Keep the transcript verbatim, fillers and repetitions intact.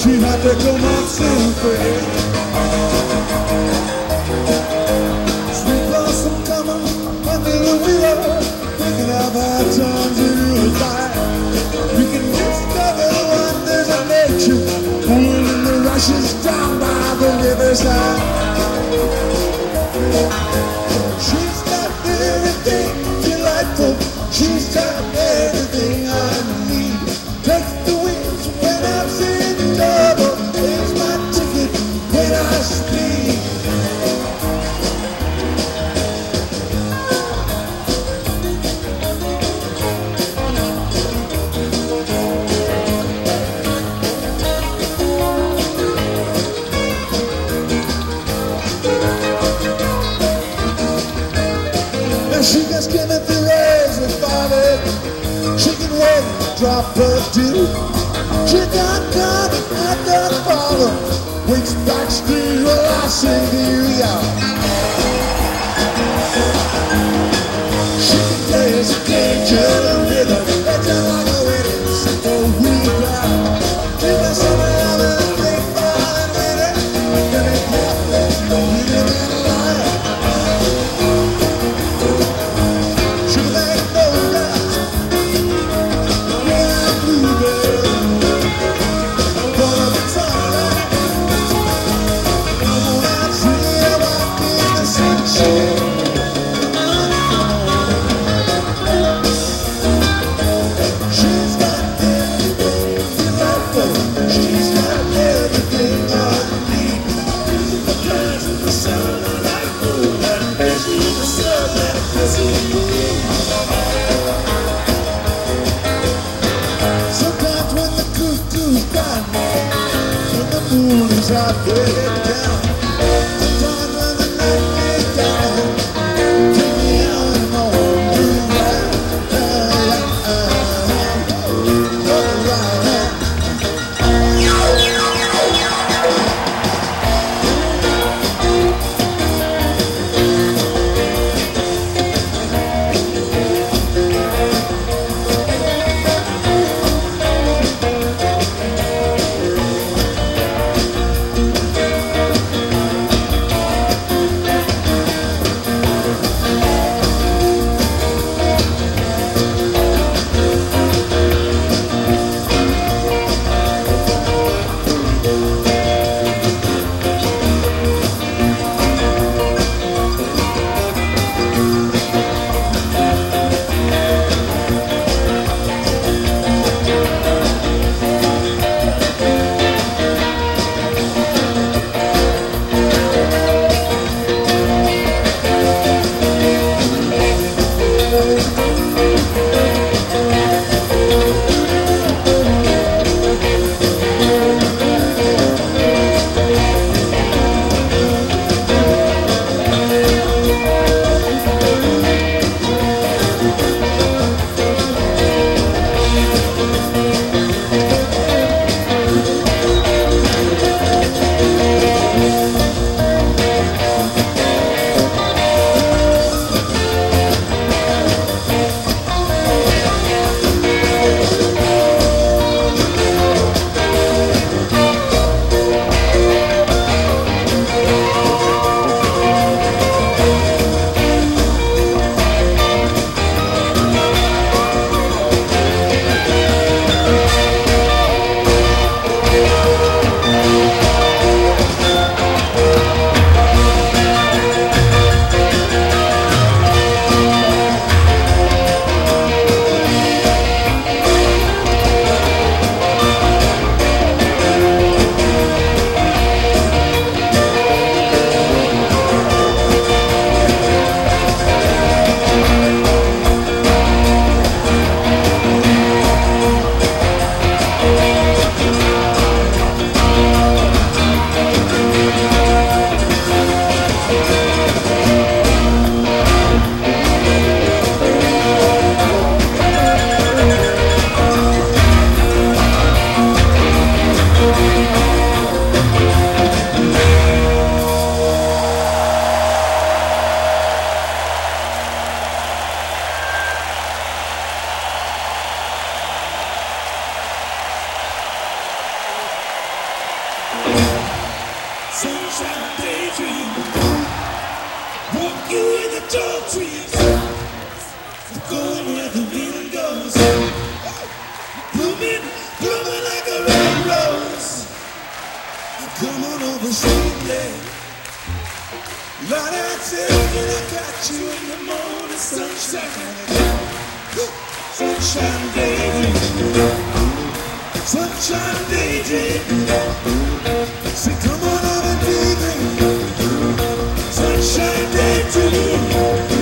She had to come out so fast. Sweet blossom coming under the willow, thinking of our times in real life. We can discover wonders of nature, pulling in the rushes down by the riverside. She's got everything delightful. She's got everything I need. Takes the wings when I'm sitting double. Pays my ticket when I speak. Now she gets given the rays with violet. She can wait, drop her dew. She got coming, I got follow. Waits backstage while I sing to you, y'all. She can play as a danger rhythm. That's just like a wedding, simple we got. Give us some love and they falling with it. Then it happens, no living in a lie. She can make no rest. Yeah, bluebird. I'm gonna be tired. I'm gonna see you walk in the sunshine. She's got everything delightful. She's got everything I need. The colors of the sun are like gold, and she's the sun that doesn't leave. Sometimes when the cuckoo's got me, when the moon is out way down, sometimes when the night is down, take me out and on the ride. of a sweet day. Lord, that's it, and I got you in the morning sunshine. Sunshine daydream. Sunshine daydream. Say, come on over, daydream. Sunshine daydream.